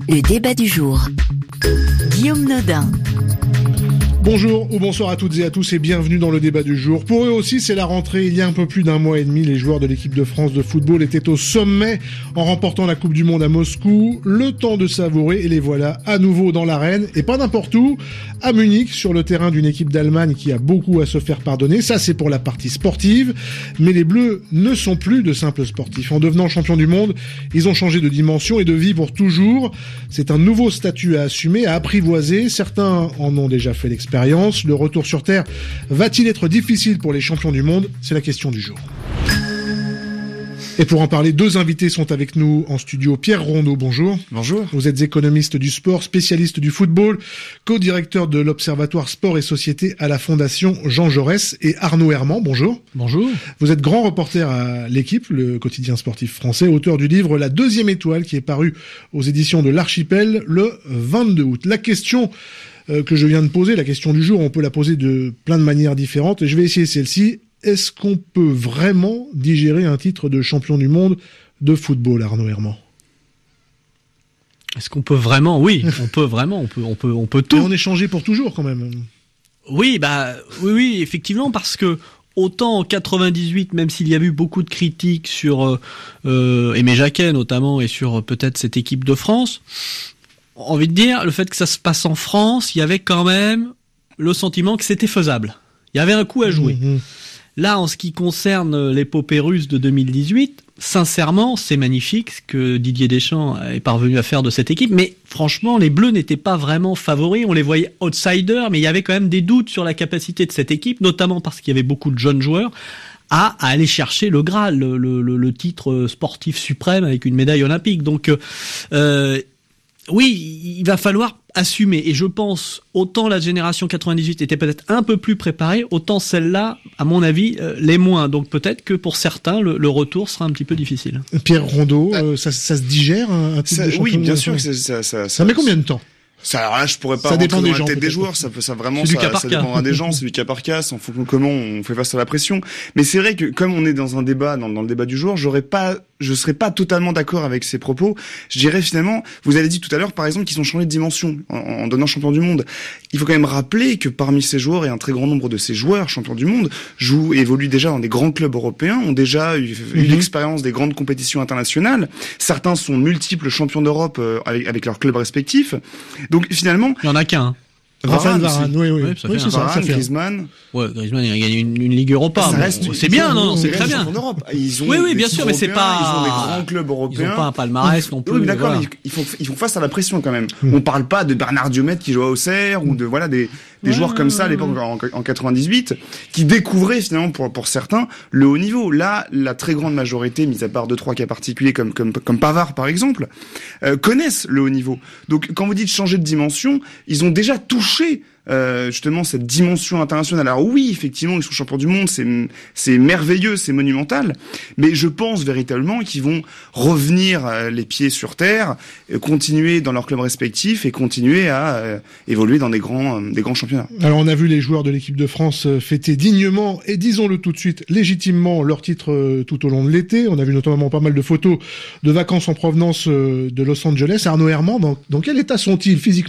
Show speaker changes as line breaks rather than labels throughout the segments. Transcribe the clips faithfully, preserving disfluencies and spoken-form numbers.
Le débat du jour. Guillaume Nodin.
Bonjour ou bonsoir à toutes et à tous et bienvenue dans le débat du jour. Pour eux aussi, c'est la rentrée. Il y a un peu plus d'un mois et demi, les joueurs de l'équipe de France de football étaient au sommet en remportant la Coupe du Monde à Moscou. Le temps de savourer et les voilà à nouveau dans l'arène et pas n'importe où, à Munich, sur le terrain d'une équipe d'Allemagne qui a beaucoup à se faire pardonner. Ça, c'est pour la partie sportive. Mais les Bleus ne sont plus de simples sportifs. En devenant champions du monde, ils ont changé de dimension et de vie pour toujours. C'est un nouveau statut à assumer, à apprivoiser. Certains en ont déjà fait l'expérience. Le retour sur Terre va-t-il être difficile pour les champions du monde ? C'est la question du jour. Et pour en parler, deux invités sont avec nous en studio. Pierre Rondeau, bonjour.
Bonjour.
Vous êtes économiste du sport, spécialiste du football, co-directeur de l'Observatoire Sport et Société à la Fondation Jean Jaurès. Et Arnaud Herman, bonjour.
Bonjour.
Vous êtes grand reporter à L'Équipe, le quotidien sportif français, auteur du livre La Deuxième Étoile qui est paru aux éditions de l'Archipel le vingt-deux août. La question que je viens de poser, la question du jour, on peut la poser de plein de manières différentes. Et je vais essayer celle-ci. Est-ce qu'on peut vraiment digérer un titre de champion du monde de football, Arnaud Herman ?
Est-ce qu'on peut vraiment ? Oui, on peut vraiment, on peut, on peut, on peut tout.
Et on est changé pour toujours quand même.
Oui, bah, oui, oui, effectivement, parce que autant en quatre-vingt-dix-huit, même s'il y a eu beaucoup de critiques sur euh, Aimé Jacquet notamment et sur euh, peut-être cette équipe de France, envie de dire, le fait que ça se passe en France, il y avait quand même le sentiment que c'était faisable. Il y avait un coup à jouer. Mmh. Là, en ce qui concerne l'épopée russe de deux mille dix-huit, sincèrement, c'est magnifique ce que Didier Deschamps est parvenu à faire de cette équipe. Mais franchement, les Bleus n'étaient pas vraiment favoris. On les voyait outsiders, mais il y avait quand même des doutes sur la capacité de cette équipe, notamment parce qu'il y avait beaucoup de jeunes joueurs, à, à aller chercher le Graal, le, le, le titre sportif suprême avec une médaille olympique. Donc, euh, oui, il va falloir assumer. Et je pense, autant la génération quatre-vingt-dix-huit était peut-être un peu plus préparée, autant celle-là, à mon avis, euh, l'est moins. Donc peut-être que pour certains, le, le retour sera un petit peu difficile.
Pierre Rondeau, euh, ça, ça se digère un, un titre
ça,
de champion ?
Oui, bien sûr que ça, ça, ça, ça...
Ça met combien de temps ?
Ça, alors là, je pourrais pas
ça
rentrer
dépend
dans
des
la
gens,
tête des
peut-être.
joueurs. Ça peut, ça vraiment,
c'est
ça, ça dépendra des gens. C'est du cas par cas, en fonction de comment on fait face à la pression. Mais c'est vrai que comme on est dans un débat, dans, dans le débat du jour, j'aurais pas, je serais pas totalement d'accord avec ces propos. Je dirais finalement, vous avez dit tout à l'heure, par exemple, qu'ils ont changé de dimension en, en donnant champion du monde. Il faut quand même rappeler que parmi ces joueurs et un très grand nombre de ces joueurs champions du monde jouent, évoluent déjà dans des grands clubs européens, ont déjà eu, mm-hmm. eu l'expérience des grandes compétitions internationales. Certains sont multiples champions d'Europe euh, avec, avec leurs clubs respectifs. Donc finalement,
il y en a qu'un.
Raphaël Varane, oui, oui.
oui, ça
oui
fait
c'est ça,
Varane,
ça fait
Griezmann.
Ouais, Griezmann, il a gagné une, une Ligue Europa.
Ça
bon,
reste,
c'est bien, non, non, c'est très bien.
Ils ont
oui, oui, bien sûr, mais c'est pas.
Ils ont des grands clubs européens.
Ils ont pas un palmarès non plus.
Oui, mais d'accord,
voilà.
mais ils font, ils font face à la pression quand même. Mmh. On parle pas de Bernard Diomède qui joue à Auxerre ou de voilà des, des ouais, joueurs comme ça à l'époque en, en quatre-vingt-dix-huit qui découvraient finalement pour pour certains le haut niveau. Là, la très grande majorité, mis à part deux trois cas particuliers comme comme comme Pavard par exemple, euh, connaissent le haut niveau. Donc quand vous dites changer de dimension, ils ont déjà touché Euh, justement cette dimension internationale. Alors oui, effectivement, ils sont champions du monde, c'est c'est merveilleux, c'est monumental, mais je pense véritablement qu'ils vont revenir euh, les pieds sur terre, euh, continuer dans leurs clubs respectifs et continuer à euh, évoluer dans des grands euh, des grands championnats.
Alors on a vu les joueurs de l'équipe de France fêter dignement et disons-le tout de suite, légitimement leur titre euh, tout au long de l'été. On a vu notamment pas mal de photos de vacances en provenance euh, de Los Angeles. Arnaud Herman, dans, dans quel état sont-ils physiquement ?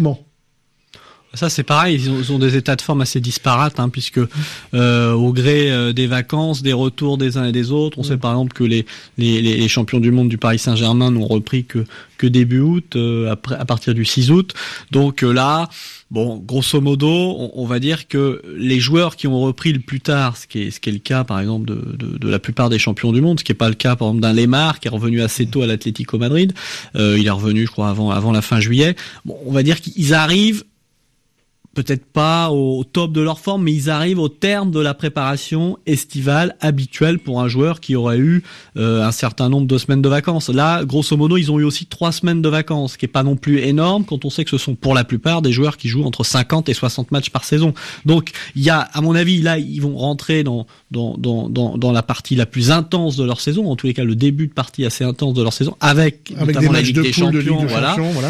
Ça c'est pareil, ils ont, ils ont des états de forme assez disparates, hein, puisque euh, au gré euh, des vacances, des retours des uns et des autres, on mmh. sait par exemple que les, les, les champions du monde du Paris Saint-Germain n'ont repris que, que début août, euh, après, à partir du six août. Donc euh, là, bon, grosso modo, on, on va dire que les joueurs qui ont repris le plus tard, ce qui est, ce qui est le cas par exemple de, de, de la plupart des champions du monde, ce qui est pas le cas par exemple d'un Lemar qui est revenu assez tôt à l'Atlético Madrid, euh, il est revenu je crois avant, avant la fin juillet. Bon, on va dire qu'ils arrivent peut-être pas au top de leur forme, mais ils arrivent au terme de la préparation estivale habituelle pour un joueur qui aurait eu euh, un certain nombre de semaines de vacances. Là, grosso modo, ils ont eu aussi trois semaines de vacances, ce qui est pas non plus énorme quand on sait que ce sont pour la plupart des joueurs qui jouent entre cinquante et soixante matchs par saison. Donc, il y a, à mon avis, là, ils vont rentrer dans dans dans dans, dans la partie la plus intense de leur saison, en tous les cas le début de partie assez intense de leur saison, avec,
avec
notamment
des
la
matchs
Ligue
de
des
poule,
Champions,
de Ligue de
voilà.
Champions, voilà, oui.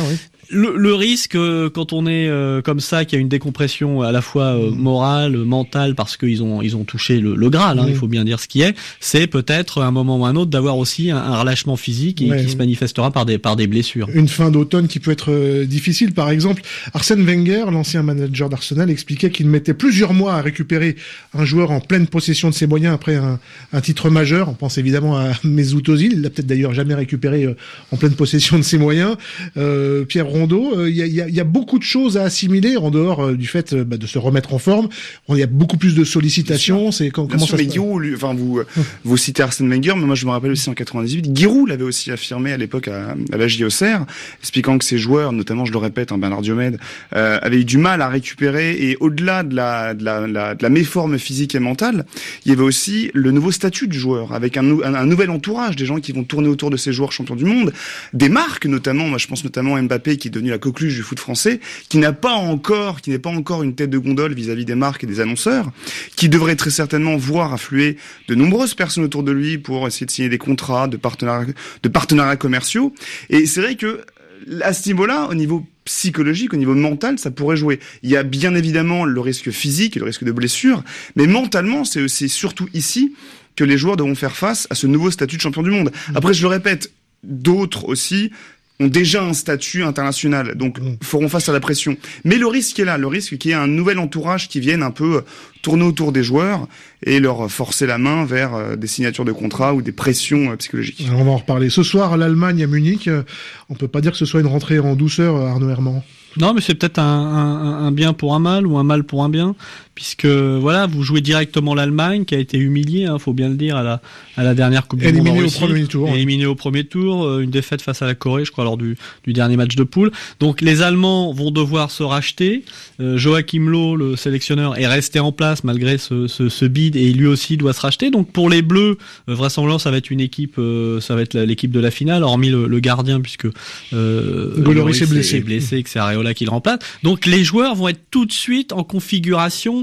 le, le risque euh, quand on est euh, comme ça, qu'il y a une décompression à la fois euh, morale, mentale, parce qu'ils ont ils ont touché le, le Graal, hein, mmh. il faut bien dire ce qui est, c'est peut-être à un moment ou un autre d'avoir aussi un, un relâchement physique et ouais. qui se manifestera par des par des blessures.
Une fin d'automne qui peut être euh, difficile. Par exemple, Arsène Wenger, l'ancien manager d'Arsenal, expliquait qu'il mettait plusieurs mois à récupérer un joueur en pleine possession de ses moyens après un, un titre majeur. On pense évidemment à Mesut Özil. Il l'a peut-être d'ailleurs jamais récupéré euh, en pleine possession de ses moyens. Euh, Pierre Rondeau, il y a, y, a, y a beaucoup de choses à assimiler en dehors euh, du fait euh, bah, de se remettre en forme. Il y a beaucoup plus de sollicitations. C'est comment
Bien
ça
sûr,
se
mais
passe
Giroud, lui, enfin vous, vous citez Arsène Wenger, mais moi je me rappelle aussi en quatre-vingt-dix-huit, Giroud l'avait aussi affirmé à l'époque à, à la J Auxerre, expliquant que ses joueurs, notamment je le répète, hein, Bernard Diomède, euh, avaient eu du mal à récupérer, et au-delà de la, de la, la, de la méforme physique et mentale, il y avait aussi le nouveau statut du joueur, avec un, un, un nouvel entourage, des gens qui vont tourner autour de ces joueurs champions du monde, des marques notamment, moi je pense notamment à Mbappé qui est devenu la coqueluche du foot français, qui n'a pas encore, qui n'est pas encore une tête de gondole vis-à-vis des marques et des annonceurs, qui devrait très certainement voir affluer de nombreuses personnes autour de lui pour essayer de signer des contrats de partenariats, de partenariats commerciaux. Et c'est vrai que à ce niveau-là, au niveau psychologique, au niveau mental, ça pourrait jouer. Il y a bien évidemment le risque physique et le risque de blessure, mais mentalement, c'est, c'est surtout ici que les joueurs devront faire face à ce nouveau statut de champion du monde. Après, je le répète, d'autres aussi ont déjà un statut international, donc feront face à la pression. Mais le risque est là, le risque qu'il y ait un nouvel entourage qui vienne un peu tourner autour des joueurs et leur forcer la main vers des signatures de contrats ou des pressions psychologiques.
Alors on va en reparler. Ce soir, l'Allemagne à Munich, on peut pas dire que ce soit une rentrée en douceur, Arnaud Herman.
Non, mais c'est peut-être un, un, un bien pour un mal ou un mal pour un bien, puisque voilà, vous jouez directement l'Allemagne qui a été humiliée, hein, faut bien le dire, à la à la dernière Coupe du Monde en Russie,
au premier tour,
éliminée au premier tour, euh, une défaite face à la Corée, je crois, lors du du dernier match de poule. Donc les Allemands vont devoir se racheter. Euh, Joachim Löw, le sélectionneur, est resté en place malgré ce ce, ce bid et lui aussi doit se racheter. Donc pour les Bleus, euh, vraisemblablement ça va être une équipe, euh, ça va être la, l'équipe de la finale, hormis le, le gardien puisque euh,
Lloris est blessé,
est blessé, que c'est Areola qui le remplace. Donc les joueurs vont être tout de suite en configuration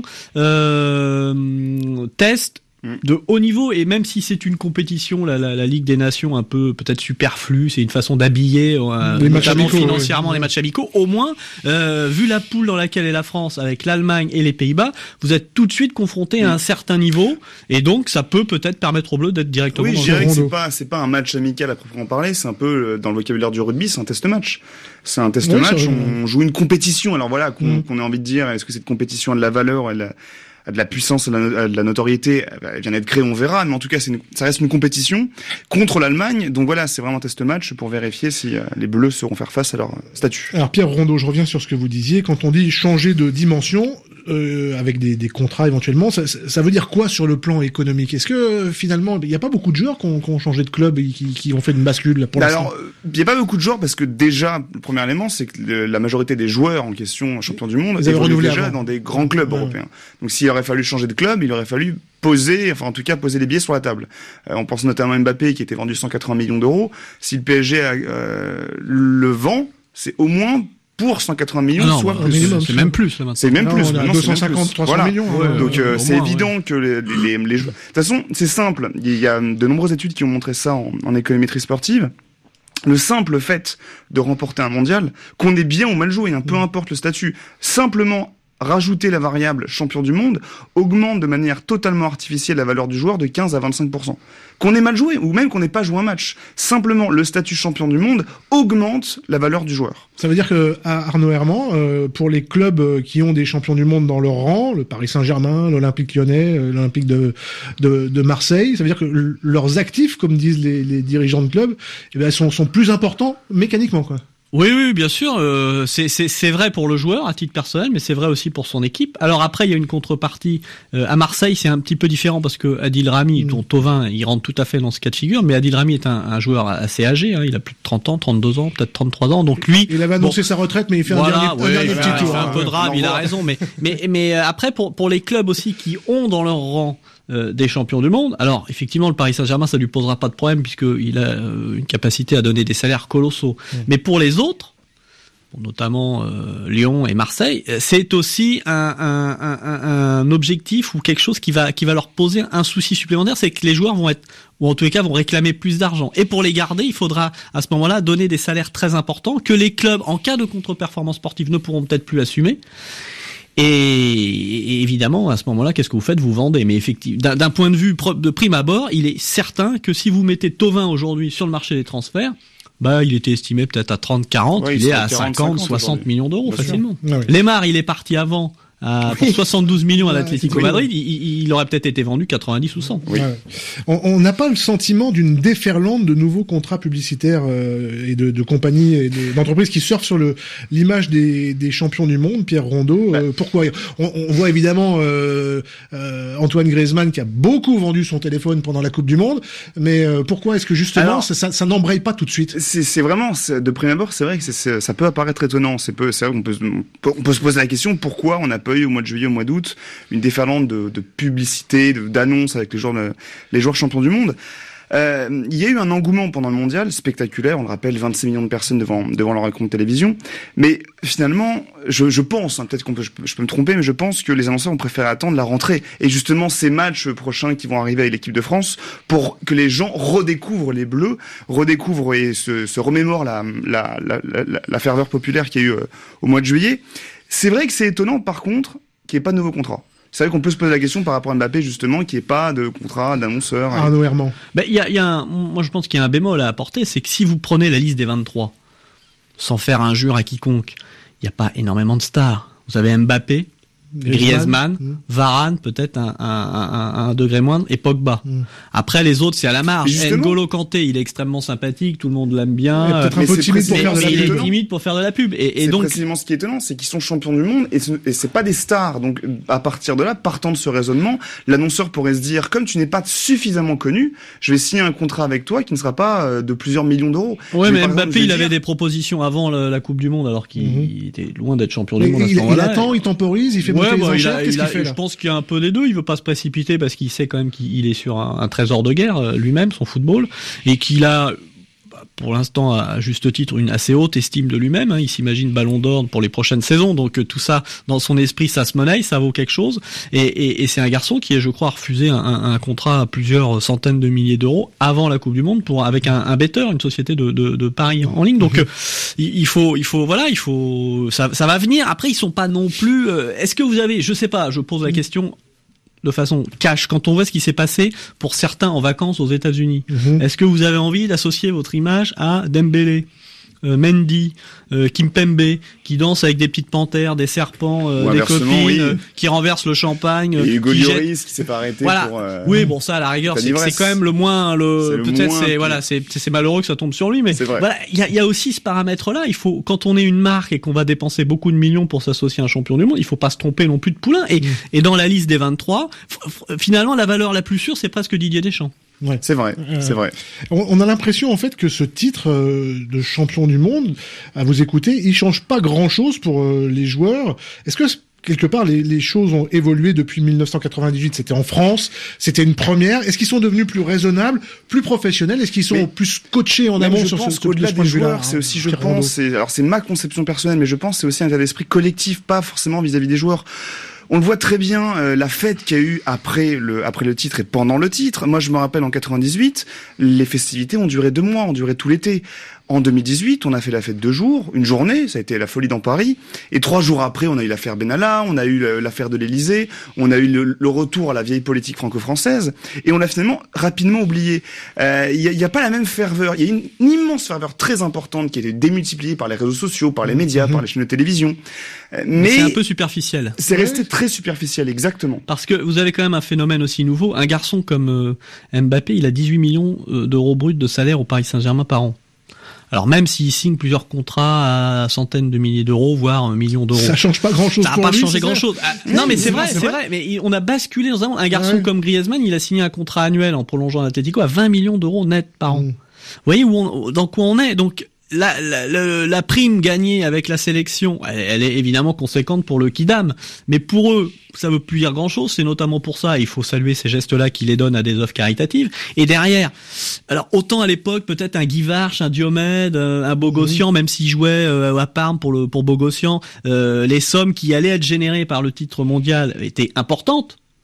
euh, test de haut niveau, et même si c'est une compétition, la, la, la Ligue des Nations un peu peut-être superflue, c'est une façon d'habiller euh,
les
notamment
amicaux,
financièrement
oui.
les matchs amicaux, au moins euh, vu la poule dans laquelle est la France avec l'Allemagne et les Pays-Bas, vous êtes tout de suite confronté à un certain niveau, et donc ça peut peut-être permettre aux Bleus d'être directement
oui,
dans
je dirais
le
que c'est pas c'est pas un match amical à proprement parler, c'est un peu dans le vocabulaire du rugby, c'est un test match. C'est un test
oui,
match, on joue une compétition. Alors voilà, qu'on, mmh. qu'on ait envie de dire, est-ce que cette compétition a de la valeur, elle a, a de la puissance, de la, de la notoriété, elle vient d'être créée, on verra, mais en tout cas, c'est une, ça reste une compétition contre l'Allemagne. Donc voilà, c'est vraiment un test match pour vérifier si euh, les Bleus sauront faire face à leur statut.
Alors Pierre Rondeau, je reviens sur ce que vous disiez, quand on dit changer de dimension, Euh, avec des, des contrats éventuellement, ça, ça veut dire quoi sur le plan économique? Est-ce que euh, finalement, il n'y a pas beaucoup de joueurs qui ont, qui ont changé de club et qui, qui ont fait une bascule là, pour
bah
l'instant?
Alors, il n'y a pas beaucoup de joueurs parce que déjà, le premier élément, c'est que le, la majorité des joueurs en question, champions du monde, évoluent déjà avant. Dans des grands clubs ouais. européens. Donc s'il aurait fallu changer de club, il aurait fallu poser, enfin en tout cas poser les billets sur la table. Euh, on pense notamment à Mbappé qui était vendu cent quatre-vingts millions d'euros. Si le P S G a, euh, le vend, c'est au moins pour cent quatre-vingts millions,
ah non,
soit
bah,
plus.
C'est, c'est même plus, là, maintenant.
C'est même
non,
plus.
On a deux cent cinquante, trois cents
voilà.
millions.
Ouais, donc, euh, c'est
moins,
évident
ouais.
que les, les, les, les joueurs... De toute façon, c'est simple. Il y a de nombreuses études qui ont montré ça en, en économétrie sportive. Le simple fait de remporter un mondial, qu'on ait bien ou mal joué, hein, peu importe le statut, simplement rajouter la variable champion du monde augmente de manière totalement artificielle la valeur du joueur de quinze à vingt-cinq pour cent. Qu'on ait mal joué ou même qu'on n'ait pas joué un match, simplement le statut champion du monde augmente la valeur du joueur.
Ça veut dire que à Arnaud Herman, euh, pour les clubs qui ont des champions du monde dans leur rang, le Paris Saint-Germain, l'Olympique Lyonnais, euh, l'Olympique de, de de Marseille, ça veut dire que l- leurs actifs, comme disent les, les dirigeants de clubs, eh ben, sont sont plus importants mécaniquement, quoi.
Oui, oui, bien sûr. Euh, c'est, c'est, c'est vrai pour le joueur à titre personnel, mais c'est vrai aussi pour son équipe. Alors après, il y a une contrepartie. Euh, à Marseille, c'est un petit peu différent parce que Adil Rami, mmh. ton Thauvin, il rentre tout à fait dans ce cas de figure. Mais Adil Rami est un, un joueur assez âgé. Hein, il a plus de trente ans, trente-deux ans, peut-être trente-trois ans. Donc lui,
il avait annoncé
bon,
sa retraite, mais il fait
voilà,
un dernier,
ouais,
un dernier
il
petit
fait,
tour.
Il fait un
hein,
peu de rame, il a raison. Mais mais mais après, pour pour les clubs aussi qui ont dans leur rang Euh, des champions du monde. Alors, effectivement, le Paris Saint-Germain, ça lui posera pas de problème puisqu'il a euh, une capacité à donner des salaires colossaux. Mmh. Mais pour les autres, notamment euh, Lyon et Marseille, c'est aussi un, un, un, un objectif ou quelque chose qui va qui va leur poser un souci supplémentaire, c'est que les joueurs vont être ou en tous les cas vont réclamer plus d'argent. Et pour les garder, il faudra à ce moment-là donner des salaires très importants que les clubs, en cas de contre-performance sportive, ne pourront peut-être plus assumer. Et, et évidemment, à ce moment-là, qu'est-ce que vous faites ? Vous vendez. Mais effectivement, d'un, d'un point de vue de prime abord, il est certain que si vous mettez Thauvin aujourd'hui sur le marché des transferts, bah, il était estimé peut-être à trente, quarante,
ouais,
il,
il
est à
quarante,
cinquante,
cinquante
soixante millions d'euros
Bien
facilement.
Ah oui.
Lemar, il est parti avant. À, pour soixante-douze millions à
Ouais,
l'Atlético
oui.
Madrid, il, il aurait peut-être été vendu quatre-vingt-dix ou cent.
Oui.
Ouais. On n'a pas le sentiment d'une déferlante de nouveaux contrats publicitaires euh, et de, de compagnies et de, d'entreprises qui surfent sur le l'image des, des champions du monde, Pierre Rondeau.
Bah.
Euh, pourquoi on, on voit évidemment euh, euh, Antoine Griezmann qui a beaucoup vendu son téléphone pendant la Coupe du Monde, mais euh, pourquoi est-ce que justement
Alors,
ça, ça, ça n'embraye pas tout de suite ?
C'est, c'est vraiment, c'est, de prime abord, c'est vrai que c'est, c'est, ça peut apparaître étonnant. C'est, peu, c'est vrai qu'on peut, on peut, on peut se poser la question pourquoi on n'a pas eu au mois de juillet, au mois d'août, une déferlante de, de publicité, de, d'annonces avec les joueurs, de, les joueurs champions du monde. Euh, il y a eu un engouement pendant le mondial spectaculaire, on le rappelle, vingt-six millions de personnes devant devant leur écran de télévision. Mais finalement, je, je pense, hein, peut-être qu'on peut, je, peux, je peux me tromper, mais je pense que les annonceurs ont préféré attendre la rentrée et justement ces matchs prochains qui vont arriver avec l'équipe de France pour que les gens redécouvrent les Bleus, redécouvrent et se, se remémorent la la, la la la ferveur populaire qu'il y a eu euh, au mois de juillet. C'est vrai que c'est étonnant, par contre, qu'il n'y ait pas de nouveau contrat. C'est vrai qu'on peut se poser la question par rapport à Mbappé, justement, qu'il n'y ait pas de contrat d'annonceur.
Arnaud Herman.
Ben, il y a, il y a un, moi, je pense qu'il y a un bémol à apporter, c'est que si vous prenez la liste des vingt-trois, sans faire injure à quiconque, il n'y a pas énormément de stars. Vous avez Mbappé, Griezmann, mmh. Varane, peut-être un, un, un, un degré moindre, et Pogba. Mmh. Après, les autres, c'est à la marge. N'Golo Kanté, il est extrêmement sympathique, tout le monde l'aime bien.
Il est peut-être un peu timide pour faire de la pub.
Il est timide pour faire de la pub. Et, et
c'est
donc,
précisément ce qui est étonnant, c'est qu'ils sont champions du monde et, ce, et c'est pas des stars. Donc, à partir de là, partant de ce raisonnement, l'annonceur pourrait se dire, comme tu n'es pas suffisamment connu, je vais signer un contrat avec toi qui ne sera pas de plusieurs millions d'euros.
Ouais, mais Mbappé,
exemple,
il
dire...
avait des propositions avant la, la Coupe du Monde, alors qu'il mmh. était loin d'être champion
mais
du monde à ce
il,
moment-là.
Il attend, il temporise, il fait monter
ouais,
les
bah,
enchères. Qu'est-ce
il a,
qu'il fait, là ?
Je pense qu'il y a un peu des deux. Il veut pas se précipiter parce qu'il sait quand même qu'il est sur un, un trésor de guerre lui-même, son football, et qu'il a, pour l'instant, à juste titre, une assez haute estime de lui-même. Hein. Il s'imagine Ballon d'Or pour les prochaines saisons, donc tout ça, dans son esprit, ça se monnaie, ça vaut quelque chose. Et, et, et c'est un garçon qui est, je crois, refusé un, un, un contrat à plusieurs centaines de milliers d'euros avant la Coupe du Monde pour avec un, un betteur, une société de, de, de paris en ligne. Donc, mmh. euh, il faut, il faut, voilà, il faut, ça, ça va venir. Après, ils sont pas non plus. Euh, est-ce que vous avez, je sais pas, je pose la question de façon cash, quand on voit ce qui s'est passé pour certains en vacances aux États-Unis, mmh. est-ce que vous avez envie d'associer votre image à Dembélé, euh, Mendy, euh, Kimpembe, qui dansent avec des petites panthères, des serpents, euh, des copines,
oui.
euh, qui renversent le champagne,
et Hugo
qui
Lloris
jette...
qui s'est pas arrêté
voilà.
pour. Euh...
Oui, bon ça, à la rigueur, c'est, c'est quand même le moins, le,
c'est le
peut-être
moins
c'est
plus...
voilà, c'est, c'est malheureux que ça tombe sur lui, mais
c'est vrai.
Voilà, il y a, y a aussi ce paramètre-là. Il faut, quand on est une marque et qu'on va dépenser beaucoup de millions pour s'associer à un champion du monde, il faut pas se tromper non plus de poulain. Et, mmh. et dans la liste des vingt-trois, f- finalement, la valeur la plus sûre, c'est presque Didier Deschamps.
Ouais.
C'est vrai, euh, c'est vrai.
On a l'impression en fait que ce titre euh, de champion du monde, à vous écouter, il change pas grand-chose pour euh, les joueurs. Est-ce que quelque part les, les choses ont évolué depuis dix-neuf cent quatre-vingt-dix-huit? C'était en France, c'était une première. Est-ce qu'ils sont devenus plus raisonnables, plus professionnels? Est-ce qu'ils sont mais, plus coachés en amont sur ce, ce
qu'au-delà
ce
des joueurs, c'est aussi, je pense, c'est, alors c'est ma conception personnelle, mais je pense c'est aussi un état d'esprit collectif, pas forcément vis-à-vis des joueurs. On le voit très bien, euh, la fête qu'il y a eu après le après le titre et pendant le titre. Moi, je me rappelle en quatre-vingt-dix-huit, les festivités ont duré deux mois, ont duré tout l'été. En deux mille dix-huit, on a fait la fête deux jours, une journée, ça a été la folie dans Paris. Et trois jours après, on a eu l'affaire Benalla, on a eu l'affaire de l'Élysée, on a eu le, le retour à la vieille politique franco-française. Et on l'a finalement rapidement oublié. Il euh, y, a, y a pas la même ferveur. Il y a une, une immense ferveur très importante qui a été démultipliée par les réseaux sociaux, par les médias, mmh. par les chaînes de télévision. Euh, mais
c'est un peu superficiel.
C'est resté ouais. très superficiel, exactement.
Parce que vous avez quand même un phénomène aussi nouveau. Un garçon comme euh, Mbappé, il a dix-huit millions d'euros bruts de salaire au Paris Saint-Germain par an. Alors même s'il signe plusieurs contrats à centaines de milliers d'euros, voire un million d'euros,
ça change pas grand-chose.
Ça n'a pas changé grand-chose. Ah,
oui,
non, mais c'est, c'est vrai,
vrai,
c'est vrai. vrai. Mais on a basculé dans un un garçon
ouais.
comme Griezmann, il a signé un contrat annuel en prolongeant l'Atlético à vingt millions d'euros net par an. Mmh. Vous voyez où on, dans quoi on est. Donc la, la, la, la prime gagnée avec la sélection, elle, elle est évidemment conséquente pour le Kidam, mais pour eux, ça veut plus dire grand-chose. C'est notamment pour ça, il faut saluer ces gestes-là qui les donnent à des œuvres caritatives. Et derrière, alors autant à l'époque, peut-être un Guy Varche, un Diomède, un Bogossian, mmh. même s'il jouait euh, à Parme pour le pour Bogossian, euh, les sommes qui allaient être générées par le titre mondial étaient importantes.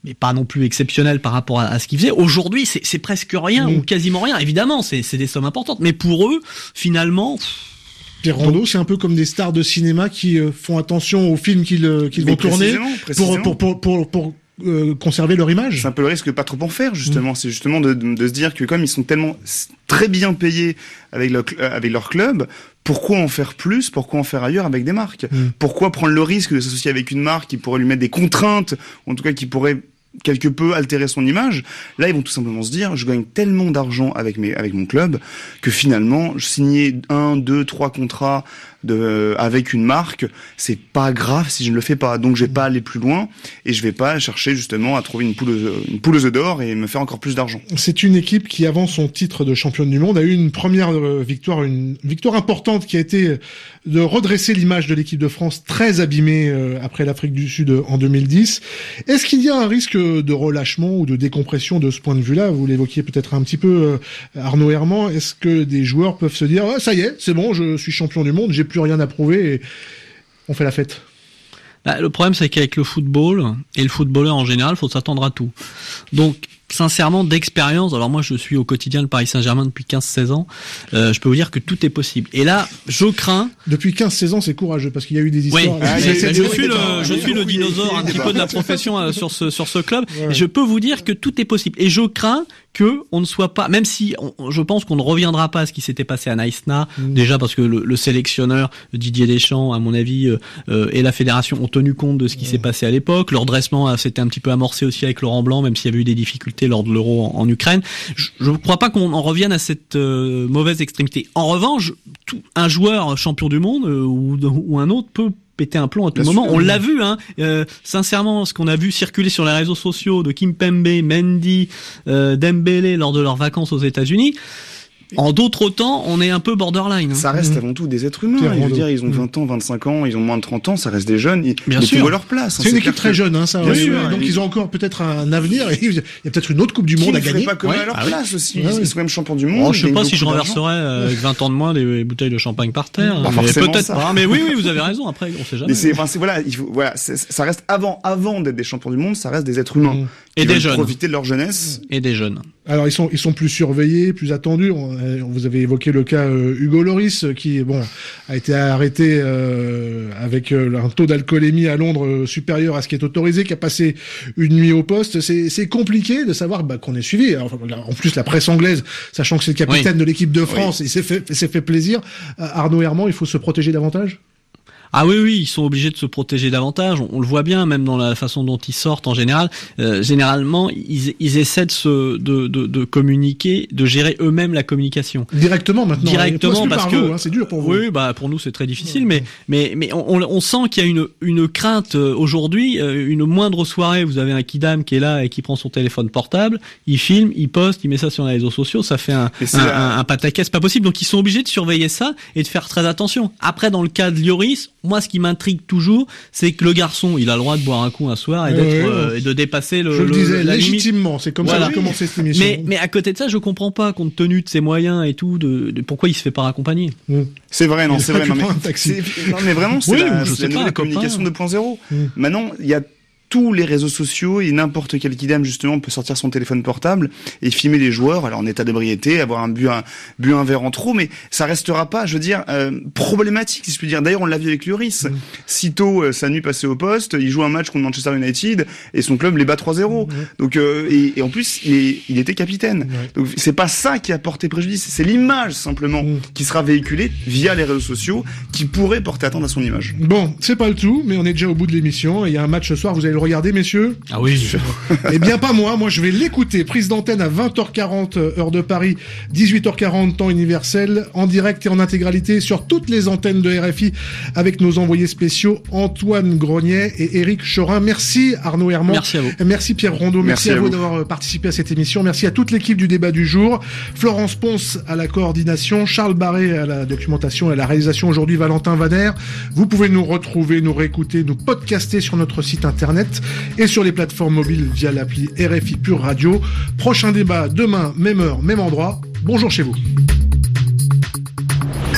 mais pas non plus exceptionnel par rapport à, à ce qu'ils faisaient. Aujourd'hui, c'est, c'est presque rien mmh. ou quasiment rien. Évidemment, c'est, c'est des sommes importantes, mais pour eux, finalement.
Pierre Rondeau, c'est un peu comme des stars de cinéma qui euh, font attention aux films qu'ils, euh, qu'ils vont tourner précisément. pour pour pour pour, pour euh, conserver leur image.
C'est un peu le risque de pas trop en faire justement. Mmh. C'est justement de, de de se dire que comme ils sont tellement très bien payés avec leur avec leur club. Pourquoi en faire plus ? Pourquoi en faire ailleurs avec des marques ? mmh. Pourquoi prendre le risque de s'associer avec une marque qui pourrait lui mettre des contraintes, ou en tout cas qui pourrait quelque peu altérer son image ? Là, ils vont tout simplement se dire, je gagne tellement d'argent avec mes avec mon club que finalement, signer un, deux, trois contrats de euh, avec une marque, c'est pas grave si je ne le fais pas. Donc, je vais pas aller plus loin et je vais pas chercher justement à trouver une poule aux, une poule aux œufs d'or et me faire encore plus d'argent.
C'est une équipe qui, avant son titre de championne du monde, a eu une première victoire, une victoire importante qui a été de redresser l'image de l'équipe de France, très abîmée euh, après l'Afrique du Sud en deux mille dix. Est-ce qu'il y a un risque de relâchement ou de décompression de ce point de vue-là ? Vous l'évoquiez peut-être un petit peu, euh, Arnaud Herman. Est-ce que des joueurs peuvent se dire ah, « ça y est, c'est bon, je suis champion du monde, j'ai plus rien à prouver et on fait la fête ».
Bah, le problème, c'est qu'avec le football, et le footballeur en général, il faut s'attendre à tout. Donc, sincèrement, d'expérience, alors moi je suis au quotidien le Paris Saint-Germain depuis quinze seize ans, euh, je peux vous dire que tout est possible. Et là, je crains...
Depuis quinze seize ans, c'est courageux, parce qu'il y a eu des histoires...
Oui, ah, je, je suis le, je suis le dinosaure un petit peu de la profession euh, sur ce, sur ce club, ouais. Et je peux vous dire que tout est possible. Et je crains que on ne soit pas, même si on, je pense qu'on ne reviendra pas à ce qui s'était passé à Naïsna, mmh. déjà parce que le, le sélectionneur Didier Deschamps, à mon avis, euh, euh, et la fédération ont tenu compte de ce qui mmh. s'est passé à l'époque. Le redressement euh, s'était un petit peu amorcé aussi avec Laurent Blanc, même s'il y avait eu des difficultés lors de l'Euro en, en Ukraine. Je ne crois pas qu'on en revienne à cette euh, mauvaise extrémité. En revanche, tout, un joueur champion du monde euh, ou, ou un autre peut péter un plomb à tout Bien moment. Sûr, on oui. l'a vu, hein. Euh, sincèrement, ce qu'on a vu circuler sur les réseaux sociaux de Kimpembe, Mendy, euh, Dembélé lors de leurs vacances aux États-Unis. En d'autres temps, on est un peu borderline. Hein.
Ça reste mmh. avant tout des êtres humains. Je veux dire, ils ont vingt ans, vingt-cinq ans, ils ont moins de trente ans, ça reste des jeunes. Ils,
Bien
ils
sûr.
trouvent leur place.
C'est, c'est une équipe très jeune, hein, ça. Oui, oui, donc ils ont encore peut-être un avenir. Et il y a peut-être une autre Coupe du Monde
qui
à gagner.
Pas comme
ouais.
à leur
ah,
place oui. aussi.
Ah,
ils
oui.
sont quand même champions du monde.
Oh, je sais pas si je renverserais euh, avec vingt ans de moins des bouteilles de champagne par terre.
Bah,
mais peut-être
ça.
pas. Mais oui, oui, vous avez raison. Après, on sait jamais.
Mais c'est, enfin, c'est voilà, il faut, voilà, c'est, ça reste avant, avant d'être des champions du monde, ça reste des êtres humains. Mmh.
Et des jeunes.
Profiter de leur jeunesse.
Et des jeunes.
Alors ils sont ils sont plus surveillés, plus attendus. On, vous avez évoqué le cas euh, Hugo Lloris qui bon a été arrêté euh, avec euh, un taux d'alcoolémie à Londres euh, supérieur à ce qui est autorisé, qui a passé une nuit au poste. C'est c'est compliqué de savoir bah, qu'on est suivi. Alors, en plus la presse anglaise, sachant que c'est le capitaine oui. de l'équipe de France, oui. il s'est fait s'est fait plaisir. Euh, Arnaud Herman, il faut se protéger davantage.
Ah oui, oui, ils sont obligés de se protéger davantage. On, on le voit bien, même dans la façon dont ils sortent en général. Euh, généralement, ils, ils essaient de, se, de, de, de communiquer, de gérer eux-mêmes la communication.
Directement maintenant.
Directement, parce que
vous, hein, c'est dur pour vous.
Oui, bah pour nous c'est très difficile, ouais. mais mais mais on, on sent qu'il y a une une crainte aujourd'hui. Une moindre soirée, vous avez un kidam qui est là et qui prend son téléphone portable, il filme, il poste, il met ça sur les réseaux sociaux, ça fait un un, un, un pataquès pas possible. Donc ils sont obligés de surveiller ça et de faire très attention. Après, dans le cas de Lloris, moi, ce qui m'intrigue toujours, c'est que le garçon, il a le droit de boire un coup un soir et d'être ouais, euh, et de dépasser le.
Je le, le disais
la
légitimement.
Limite.
C'est comme
voilà.
ça qu'a commencé cette émission.
Mais mais à côté de ça, je comprends pas, compte tenu de ses moyens et tout, de, de pourquoi il se fait pas raccompagner.
Mmh.
C'est vrai, non, c'est vrai. Non mais,
c'est,
non, mais vraiment, c'est
oui,
la,
je
c'est
sais
la
pas,
nouvelle
copain.
communication deux point zéro.
Mmh.
Maintenant, il y a tous les réseaux sociaux et n'importe quel kidam justement peut sortir son téléphone portable et filmer les joueurs alors en état d'ébriété, avoir un bu un bu un verre en trop, mais ça restera pas, je veux dire, euh, problématique si je puis dire. D'ailleurs, on l'a vu avec Lloris. Mmh. Sitôt euh, sa nuit passée au poste, il joue un match contre Manchester United et son club les bat trois zéro. Mmh. Donc euh, et, et en plus il, est, il était capitaine. Mmh. Donc c'est pas ça qui a porté préjudice, c'est l'image simplement mmh. qui sera véhiculée via les réseaux sociaux qui pourrait porter atteinte à son image.
Bon, c'est pas le tout, mais on est déjà au bout de l'émission. Il y a un match ce soir, vous allez le regarder, messieurs?
Ah oui.
Eh bien, pas moi. Moi, je vais l'écouter. Prise d'antenne à vingt heures quarante, heure de Paris, dix-huit heures quarante, temps universel, en direct et en intégralité sur toutes les antennes de R F I avec nos envoyés spéciaux Antoine Grognet et Éric Chorin. Merci Arnaud Herman.
Merci à vous.
Merci Pierre Rondeau. Merci, Merci à, à vous, vous d'avoir participé à cette émission. Merci à toute l'équipe du débat du jour. Florence Ponce à la coordination, Charles Barré à la documentation et à la réalisation. Aujourd'hui, Valentin Vaner. Vous pouvez nous retrouver, nous réécouter, nous podcaster sur notre site internet et sur les plateformes mobiles via l'appli R F I Pure Radio. Prochain débat demain, même heure, même endroit. Bonjour chez vous.